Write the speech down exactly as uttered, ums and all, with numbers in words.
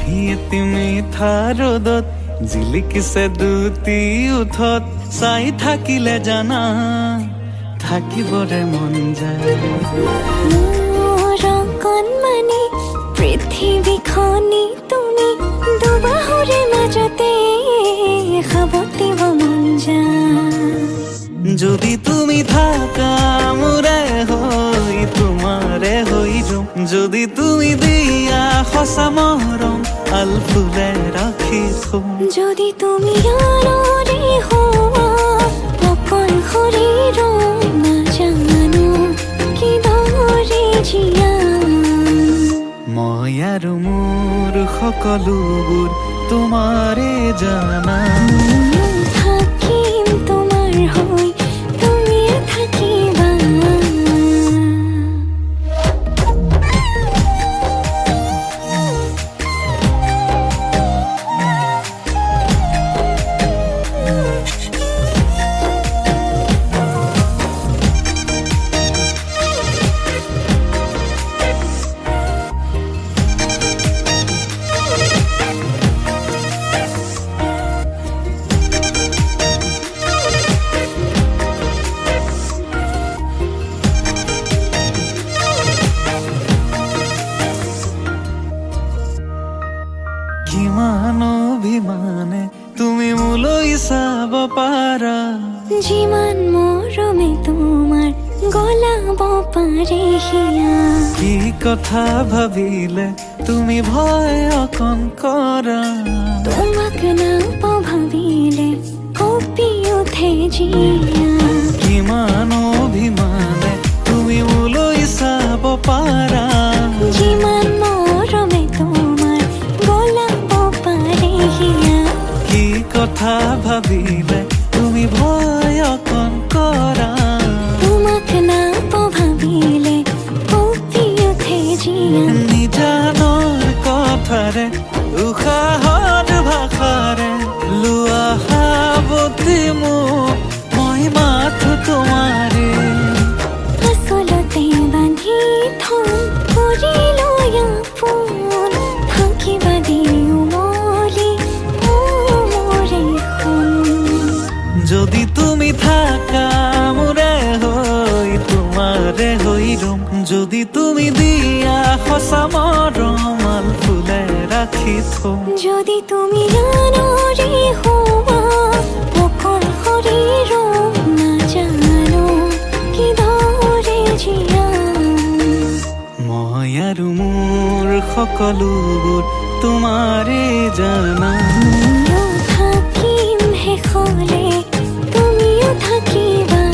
এটি মিঠা ৰ'দত জিলিকিছে দুটি উঠত চাই থাকিলে জানা থাকিবৰে মন যায় মোৰ কণমানি পৃথিৱীখনি তুমি দুবাহুৰে মাজতে খাবতিব মন যায় যদি তুমি থাকা মোৰে হৈ তোমাৰে হৈ যাম যদি তুমি দিয়া সঁচা মৰম আল ফুলে ৰাখি থম যদি তুমি আনৰে হোৱা অকল শৰীৰৰ নাজানো কিদৰে জীয়াম মই আৰু মোৰ সকলোবোৰ তোমাৰে জানা থাকিম তোমাৰ হৈ তুমিয়ে থাকিবা কিমান অভিমানে তুমি মোলৈ চাব পাৰা যিমান মৰমে তোমাৰ গলাব পাৰে হিয়া কি কথা ভাবিলে তুমি ভয় অকণ কৰা তোমাক নাপাওঁ ভাবিলে কঁপি উঠে জিয়া কিমান অভিমানে তুমি মোলৈ চাব পাৰা যিমান মৰমে তোমাৰ গলাব পাৰে হিয়া কি কথা ভাবিলে তুমি ভয় অকণ কৰা তোমাক নাপাওঁ ভাবিলে কঁপি উঠে জিয়া নিজানৰ কথাৰে উশাহৰ ভাষাৰে লোৱা সাৱতি মোক মই মাথো তোমাৰে আচলতে বান্ধি থম কৰি লৈ আপোন থাকিবা দিও মলি মোৰে সোণ যদি তুমি থাকা মোৰে হৈ তোমাৰে হৈ ৰম যদি তুমি দিয়া সঁচা মৰম আল ফুলে ৰাখি থম যদি তুমি আনৰে হোৱা অকল শৰীৰৰ নাজানো কিদৰে জীয়াম মই আৰু মোৰ সকলোবোৰ তোমাৰে জানা তুমিও থাকিম শেষলে তুমিও থাকিবা